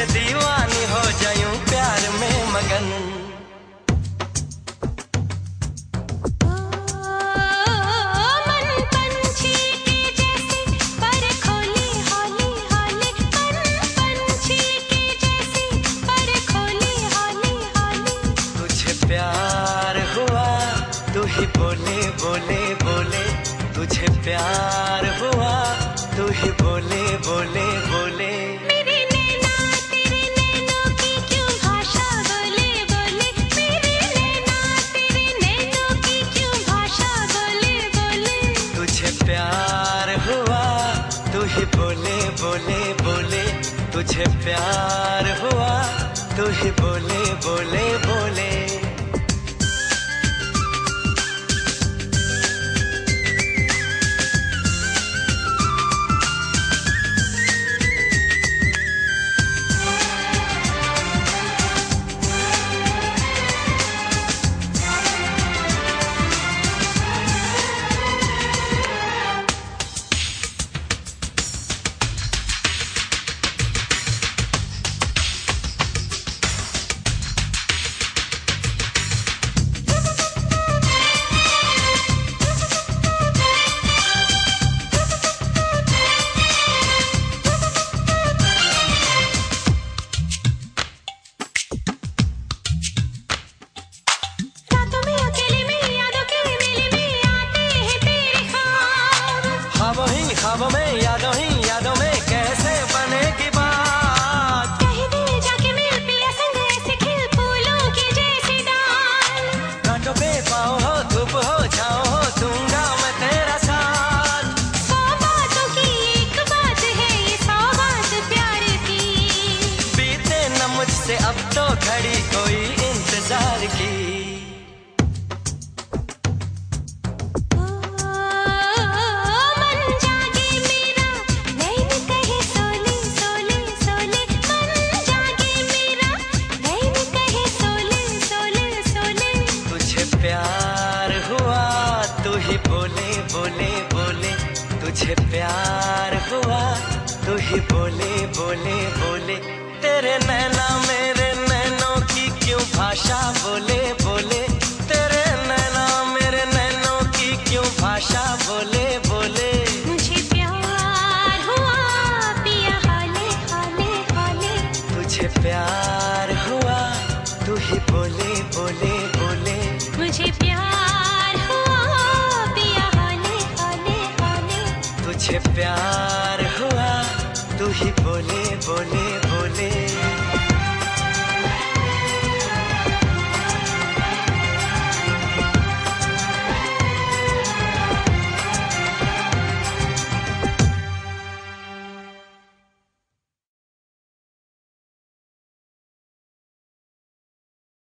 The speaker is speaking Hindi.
दीवानी हो जायूं प्यार में मगन। प्यार हुआ तू ही बोले बोले बोले, तुझे प्यार हुआ तू ही बोले बोले बोले। मेरे नैना तेरे नैनों की क्यों भाषा बोले बोले, मेरे नैना तेरे नैनों की क्यों भाषा बोले बोले। तुझे प्यार हुआ तू ही बोले बोले बोले, तुझे प्यार हुआ तू ही बोले बोले बोले। ख्वाबों में यादों ही यादों में कैसे बनेगी बात। कहीं दिल जाके मिल पिया संग ऐसे खिल फूलों की जैसी डाल। कांटों पे पाँव हो धूप हो छाँव हो दूंगा मैं तेरा साथ। 100 बातों की एक बात है ये 100 बात प्यार की। बीते न मुझसे अब तो घड़ी कोई इंतजार की। प्यार हुआ तू ही बोले बोले बोले, तुझे प्यार हुआ तू ही बोले बोले बोले। तेरे नैना मेरे नैनों की क्यों भाषा बोले बोले, तेरे नैना मेरे नैनों की क्यों भाषा बोले बोले। मुझे प्यार हुआ पिया हाले हाले हाले, तुझे प्यार हुआ तू ही बोले बोले बोले। मुझे प्यार हुआ पिया हाले हाले हाले, तुझे प्यार हुआ तू ही बोले बोले।